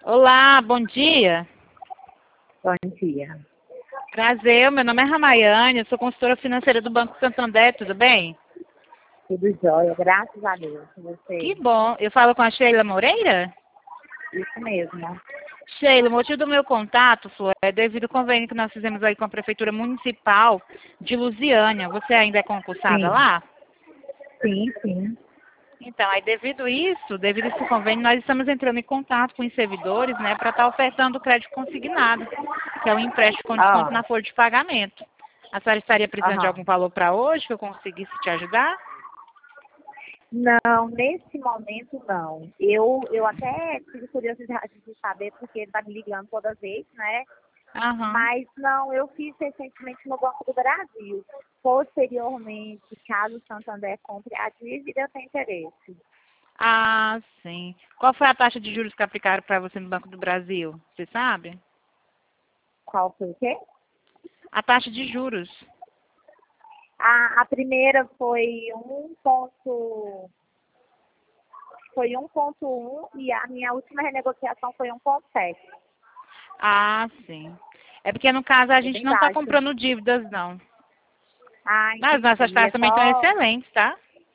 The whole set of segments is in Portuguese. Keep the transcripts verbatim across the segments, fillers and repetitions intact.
Olá, bom dia. Bom dia. Prazer, meu nome é Ramaiane, eu sou consultora financeira do Banco Santander, tudo bem? Tudo jóia, graças a Deus. E Que você? bom. Eu falo com a Sheila Moreira? Isso mesmo. Sheila, o motivo do meu contato, Flor, é devido ao convênio que nós fizemos aí com a Prefeitura Municipal de Lusiânia. Você ainda é concursada Sim, lá? sim, sim. Então, aí devido a isso, devido a esse convênio, nós estamos entrando em contato com os servidores, né, para estar ofertando crédito consignado, que é um empréstimo com desconto Ah, na folha de pagamento. A senhora estaria precisando de aham. algum valor para hoje, que eu conseguisse te ajudar? Não, nesse momento não. Eu, eu até tive curiosidade de saber porque ele tá me ligando toda vez, né? Aham. Mas não, eu fiz recentemente no Banco do Brasil. Posteriormente, caso o Santander compre a dívida, eu tenho interesse. Ah, sim. Qual foi a taxa de juros que aplicaram para você no Banco do Brasil? Você sabe? Qual foi o quê? A taxa de juros. A, a primeira foi um ponto, foi um ponto um e a minha última renegociação foi um ponto sete. Ah, sim. É porque no caso a É gente bem não está baixo. comprando dívidas, não. Ah, Mas nossas entendi. taxas É também estão só. excelentes, tá?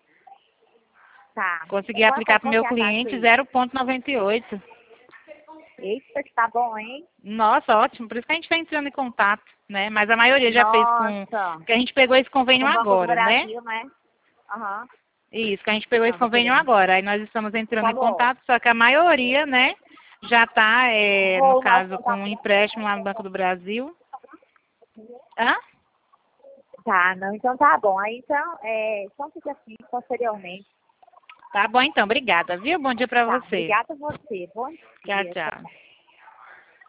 Tá. Consegui Quanto é, aplicar para o quanto meu é a taxa cliente aí? zero vírgula noventa e oito. Eita, que tá bom, hein? Nossa, ótimo. Por isso que a gente está entrando em contato, né? Mas a maioria já fez com... Nossa. Porque a gente pegou esse convênio Com o Banco do agora, né? Brasil, né? Aham. Isso, que a gente pegou esse Não, tô convênio querendo. agora. Aí nós estamos entrando Tá em bom. contato, só que a maioria, né, já está, no Vou nós caso, com tentar. um empréstimo lá no Banco do Brasil. Hã? Tá, não, então tá bom. Aí então, é, então fica assim, posteriormente. Tá bom então, obrigada, viu? Bom dia para Tá. você. Obrigada a você. Bom Tchau, dia. tchau.